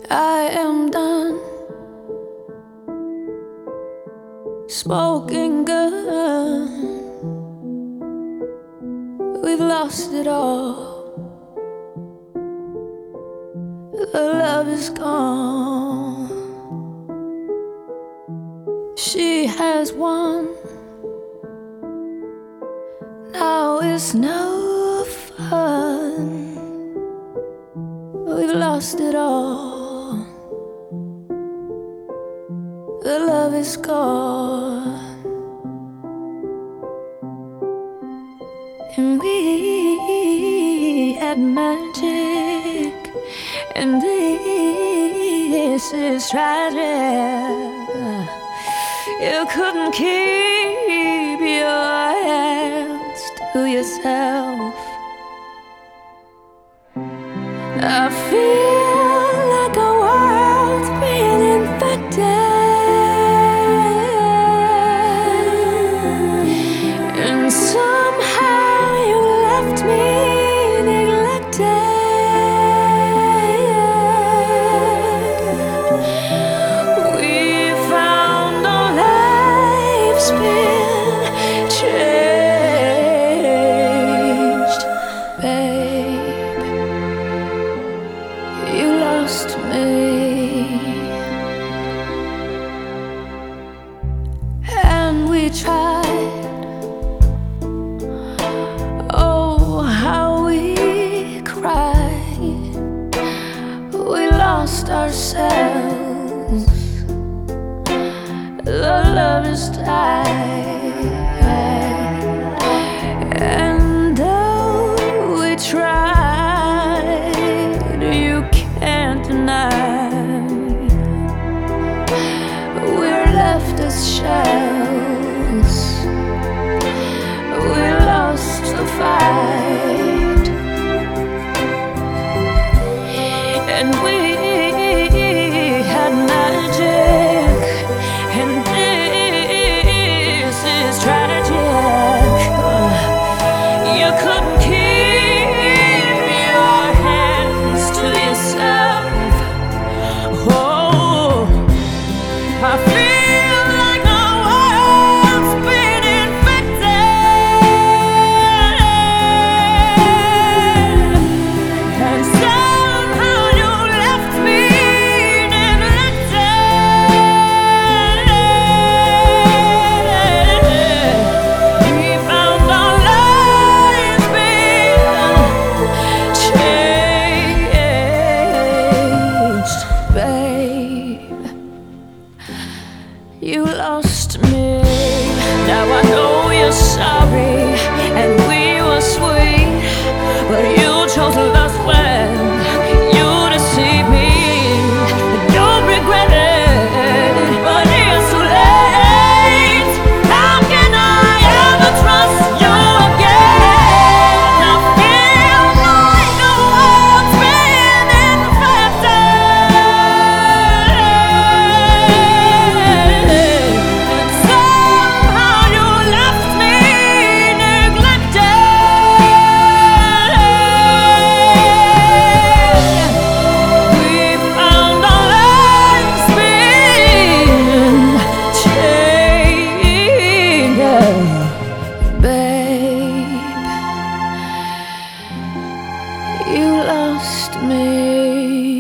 I am done smoking gun. We've lost it all. The love is gone. She has won. Now it's no fun. We've lost it all. The love is gone. And we had magic, and this is tragic. You couldn't keep your hands to yourself. I feel like a world's being infected, and somehow you left me neglected. We found our lives been changed, babe. You lost me, and we tried. Oh, how we cried. We lost ourselves. The love is died, and though we tried, you can't deny we're left as shells. We lost the fight, and we had magic, and this is tragic. You couldn't keep your hands to yourself. Oh, I feel like our world's been infected, and somehow you left me neglected. We found our lives being changed, babe. You lost me. Now I know you're sorry, and we were sweet, but you chose lust when you deceived me. Don't regret it, but it's too late. How can I ever trust you again? I feel like the world's been infected, and somehow you left me neglected. We found our lives been changed, babe. You lost me.